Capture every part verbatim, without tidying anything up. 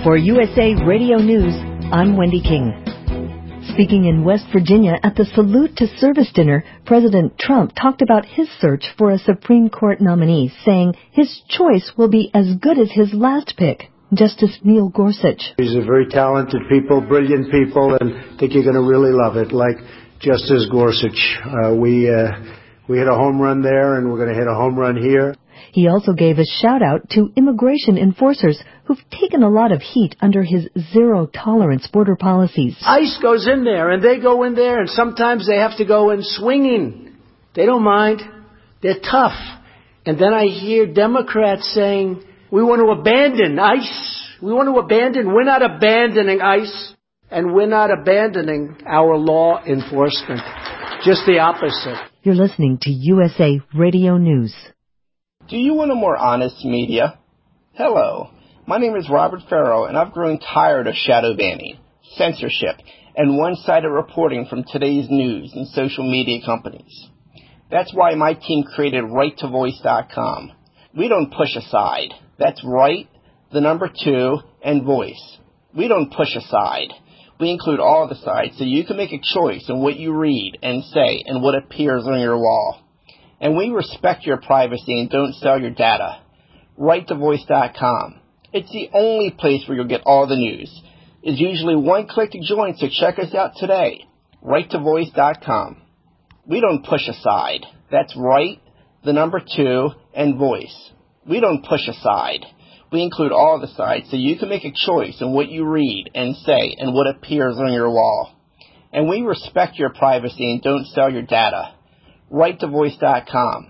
For U S A Radio News, I'm Wendy King. Speaking in West Virginia at the Salute to Service dinner, President Trump talked about his search for a Supreme Court nominee, saying his choice will be as good as his last pick, Justice Neil Gorsuch. These are very talented people, brilliant people, and I think you're going to really love it, like Justice Gorsuch. Uh, we, uh, we hit a home run there, and we're going to hit a home run here. He also gave a shout-out to immigration enforcers who've taken a lot of heat under his zero-tolerance border policies. ICE goes in there, and they go in there, and sometimes they have to go in swinging. They don't mind. They're tough. And then I hear Democrats saying, we want to abandon ICE. We want to abandon. We're not abandoning ICE, and we're not abandoning our law enforcement. Just the opposite. You're listening to U S A Radio News. Do you want a more honest media? Hello, my name is Robert Farrow, and I've grown tired of shadow banning, censorship, and one-sided reporting from today's news and social media companies. That's why my team created right to voice dot com. We don't push aside. That's right, the number two, and voice. We don't push aside. We include all the sides so you can make a choice in what you read and say and what appears on your wall. And we respect your privacy and don't sell your data. right to voice dot com. It's the only place where you'll get all the news. It's usually one click to join, so check us out today. right to voice dot com. We don't push aside. That's right, the number two, and voice. We don't push aside. We include all the sides so you can make a choice in what you read and say and what appears on your wall. And we respect your privacy and don't sell your data. right to voice dot com.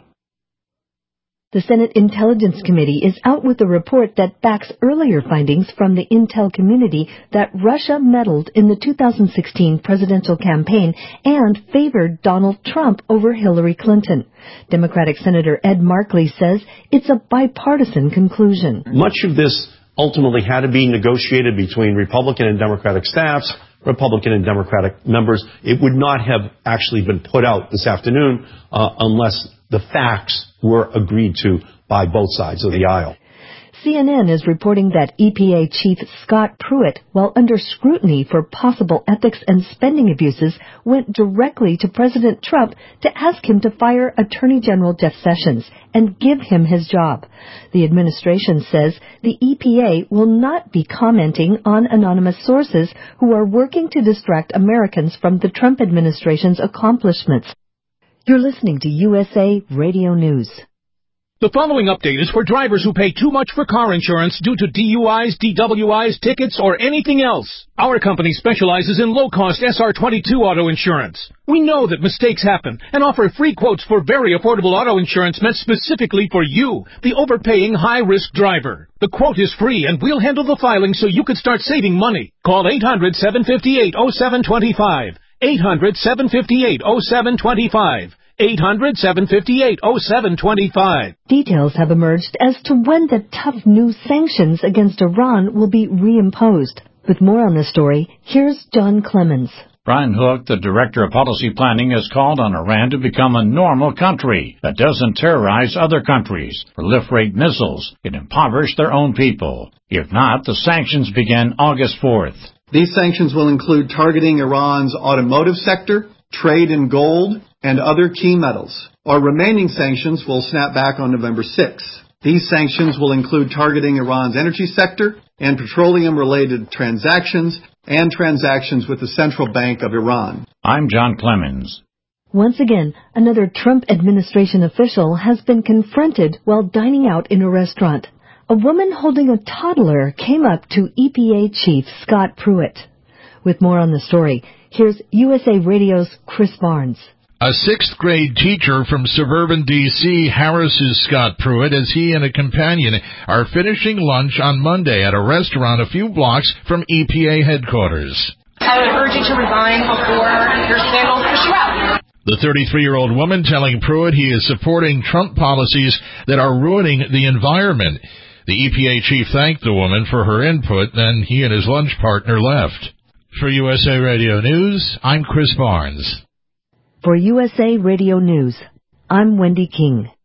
The Senate Intelligence Committee is out with a report that backs earlier findings from the intel community that Russia meddled in the two thousand sixteen presidential campaign and favored Donald Trump over Hillary Clinton. Democratic Senator Ed Markey says it's a bipartisan conclusion. Much of this ultimately had to be negotiated between Republican and Democratic staffs, Republican and Democratic members. It would not have actually been put out this afternoon uh, unless the facts were agreed to by both sides of the aisle. C N N is reporting that E P A Chief Scott Pruitt, while under scrutiny for possible ethics and spending abuses, went directly to President Trump to ask him to fire Attorney General Jeff Sessions and give him his job. The administration says the E P A will not be commenting on anonymous sources who are working to distract Americans from the Trump administration's accomplishments. You're listening to U S A Radio News. The following update is for drivers who pay too much for car insurance due to D U Is, D W Is, tickets, or anything else. Our company specializes in low-cost S R twenty-two auto insurance. We know that mistakes happen and offer free quotes for very affordable auto insurance meant specifically for you, the overpaying high-risk driver. The quote is free, and we'll handle the filing so you can start saving money. Call eight hundred, seven five eight, oh seven two five. eight hundred, seven five eight, oh seven two five. eight hundred, seven five eight, oh seven two five. Details have emerged as to when the tough new sanctions against Iran will be reimposed. With more on this story, here's John Clemens. Brian Hook, the Director of Policy Planning, has called on Iran to become a normal country that doesn't terrorize other countries, proliferate missiles, and impoverish their own people. If not, the sanctions begin August fourth. These sanctions will include targeting Iran's automotive sector, trade in gold, and other key metals. Our remaining sanctions will snap back on November sixth. These sanctions will include targeting Iran's energy sector and petroleum-related transactions and transactions with the Central Bank of Iran. I'm John Clemens. Once again, another Trump administration official has been confronted while dining out in a restaurant. A woman holding a toddler came up to E P A Chief Scott Pruitt. With more on the story, here's U S A Radio's Chris Barnes. A sixth grade teacher from suburban D C harasses Scott Pruitt as he and a companion are finishing lunch on Monday at a restaurant a few blocks from E P A headquarters. I would urge you to resign before your scandals push you out. The thirty-three-year-old woman telling Pruitt he is supporting Trump policies that are ruining the environment. The E P A chief thanked the woman for her input, then he and his lunch partner left. For U S A Radio News, I'm Chris Barnes. For U S A Radio News, I'm Wendy King.